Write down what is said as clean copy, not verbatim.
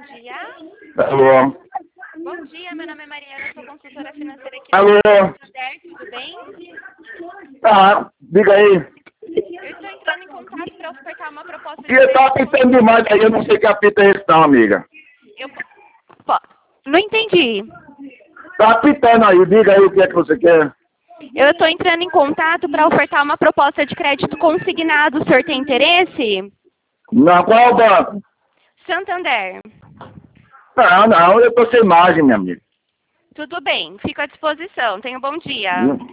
dia. Alô? Bom dia, meu nome é Mariana, sou consultora financeira aqui Alô? do Santander, tudo bem? Ah, diga aí. Eu estou entrando em contato para ofertar uma proposta de Que tá crédito. apitando demais aí, eu não sei que apita é esse não, amiga. Eu... Não entendi. Tá apitando aí, diga aí o que é que você quer. Eu estou entrando em contato para ofertar uma proposta de crédito consignado. O senhor tem interesse? Não, qual é o banco? Santander. Não, eu tô sem margem, minha amiga. Tudo bem, fico à disposição. Tenha um bom dia.